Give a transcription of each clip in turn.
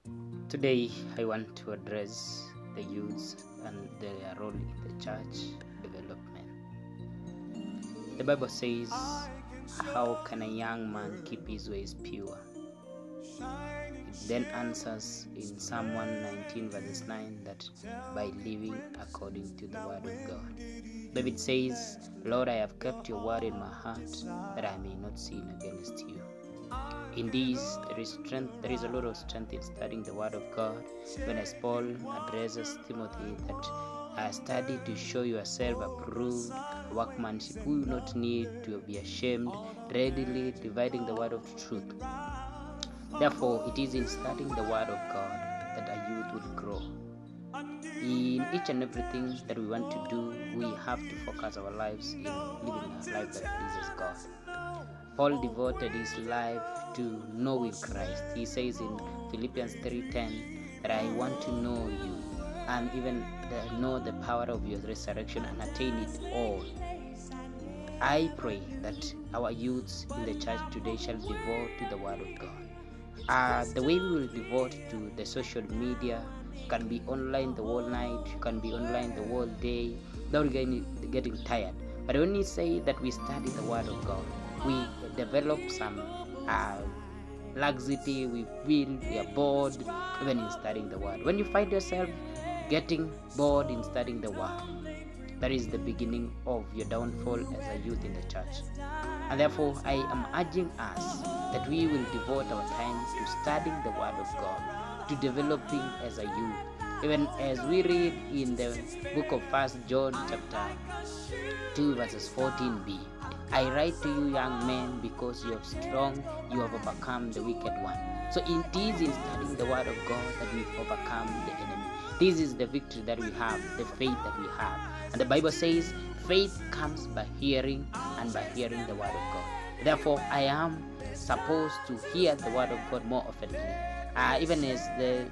Today, I want to address the youths and their role in the church development. The Bible says, how can a young man keep his ways pure? It then answers in Psalm 119 verses 9 that by living according to the word of God. David says, Lord, I have kept your word in my heart that I may not sin against you. In this, there is strength. There is a lot of strength in studying the Word of God. When as Paul addresses Timothy that study to show yourself approved, workmanship who will not need to be ashamed, readily dividing the word of truth. Therefore, it is in studying the Word of God that a youth will grow. In each and everything that we want to do, we have to focus our lives in living a life that pleases God. Paul devoted his life to knowing Christ. He says in Philippians 3:10 that I want to know you and even know the power of your resurrection and attain it all. I pray that our youths in the church today shall devote to the Word of God. The way we will devote to the social media, you can be online the whole night, you can be online the whole day, without getting tired. But when we say that we study the Word of God, we develop some laxity, we are bored even in studying the Word. When you find yourself getting bored in studying the Word, that is the beginning of your downfall as a youth in the church. And therefore, I am urging us that we will devote our time to studying the Word of God, to developing as a youth. Even as we read in the book of 1 John chapter 2 verses 14b, I write to you young men because you have overcome the wicked one. So it is in studying the Word of God that we overcome the enemy. This is the victory that we have, the faith that we have. And the Bible says, faith comes by hearing, and by hearing the Word of God. Therefore, I am supposed to hear the Word of God more often. Even as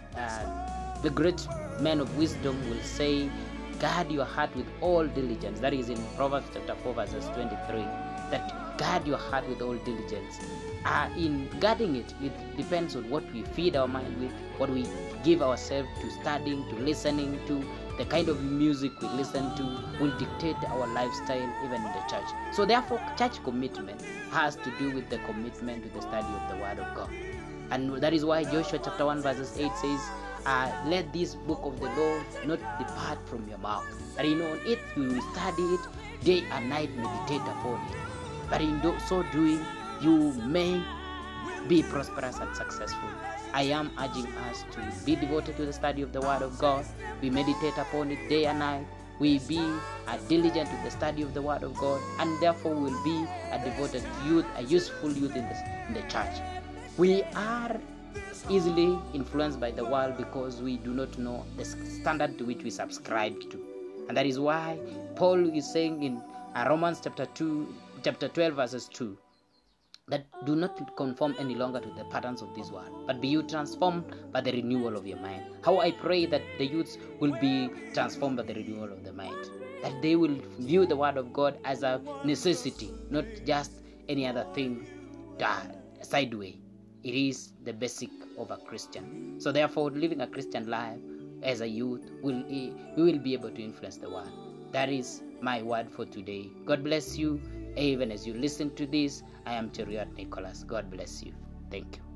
the great men of wisdom will say, guard your heart with all diligence. That is in Proverbs chapter 4 verses 23. That guard your heart with all diligence. In guarding it, it depends on what we feed our mind with, what we give ourselves to studying, to listening to. The kind of music we listen to will dictate our lifestyle even in the church. So therefore, church commitment has to do with the commitment to the study of the Word of God. And that is why Joshua chapter 1 verses 8 says, let this book of the law not depart from your mouth. That on it you will study it day and night, meditate upon it. But in so doing, you may be prosperous and successful. I am urging us to be devoted to the study of the Word of God. We meditate upon it day and night. We be diligent with the study of the Word of God, and therefore we will be a devoted youth, a useful youth in the church. We are easily influenced by the world because we do not know the standard to which we subscribe to. And that is why Paul is saying in Romans chapter 12 verses 2, that do not conform any longer to the patterns of this world, but be you transformed by the renewal of your mind. How I pray that the youths will be transformed by the renewal of the mind, that they will view the Word of God as a necessity, not just any other thing sideway. It is the basic of a Christian. So therefore, living a Christian life as a youth, we will be able to influence the world. That is my word for today. God bless you. Even as you listen to this, I am Cheriot Nicholas. God bless you. Thank you.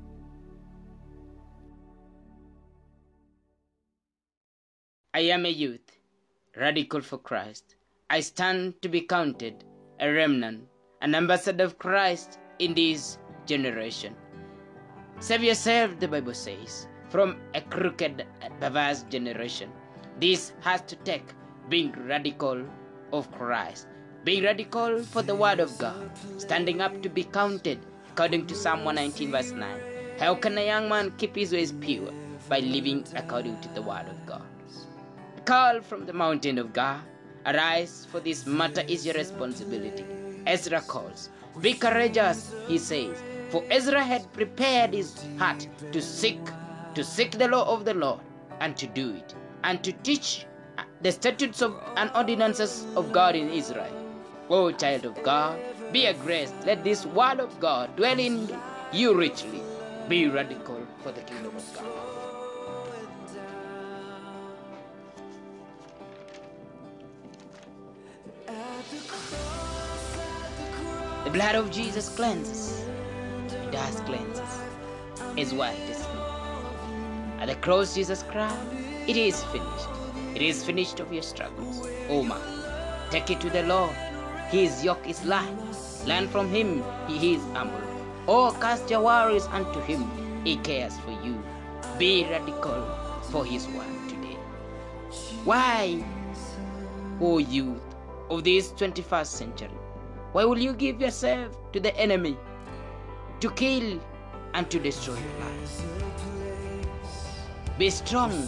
I am a youth, radical for Christ. I stand to be counted a remnant, an ambassador of Christ in this generation. Save yourself, the Bible says, from a crooked, perverse generation. This has to take being radical of Christ, being radical for the Word of God, standing up to be counted according to Psalm 119 verse 9. How can a young man keep his ways pure? By living according to the Word of God. Call from the mountain of God. Arise, for this matter is your responsibility. Ezra calls. Be courageous, he says. For Ezra had prepared his heart to seek the law of the Lord, and to do it, and to teach the statutes and ordinances of God in Israel. O child of God, be a grace. Let this word of God dwell in you richly. Be radical for the kingdom of God. The blood of Jesus cleanses. It does cleanses. As white as snow. At the cross Jesus cried, it is finished. It is finished of your struggles. Oh man, take it to the Lord. His yoke is light. Learn from him, he is humble. Oh, cast your worries unto him. He cares for you. Be radical for his word today. Why, O youth of this 21st century, why will you give yourself to the enemy to kill and to destroy your life? Be strong.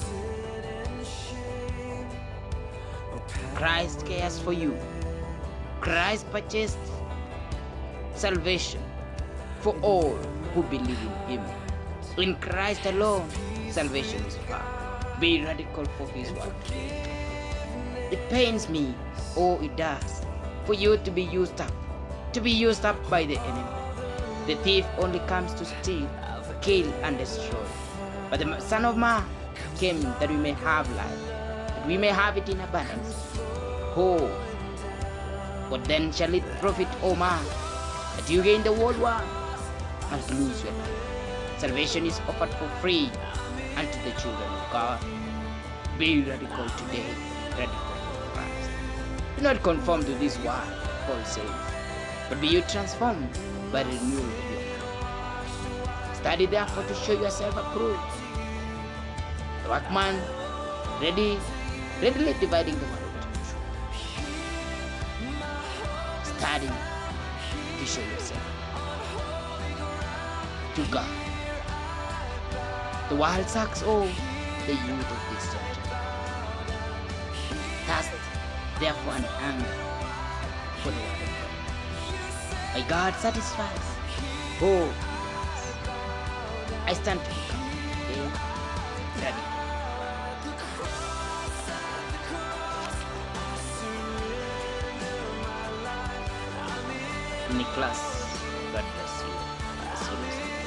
Christ cares for you. Christ purchased salvation for all who believe in him. In Christ alone, salvation is found. Be radical for his word. It pains me, oh it does, for you to be used up by the enemy. The thief only comes to steal, kill, and destroy. But the Son of Man came that we may have life, that we may have it in abundance. Oh, what then shall it profit, O man, that you gain the whole world and lose your life? Salvation is offered for free unto the children of God. Be radical today, radical for Christ. Do not conform to this world, Paul says, but be you transformed by the renewal of your mind. Study therefore to show yourself approved, the workman readily dividing the word of truth. Study to show yourself to God. The world sucks all the youth of this church. Thirst, therefore, and hunger for the word of God. My God satisfies. Oh, I stand to become ready. Nicholas, God bless you.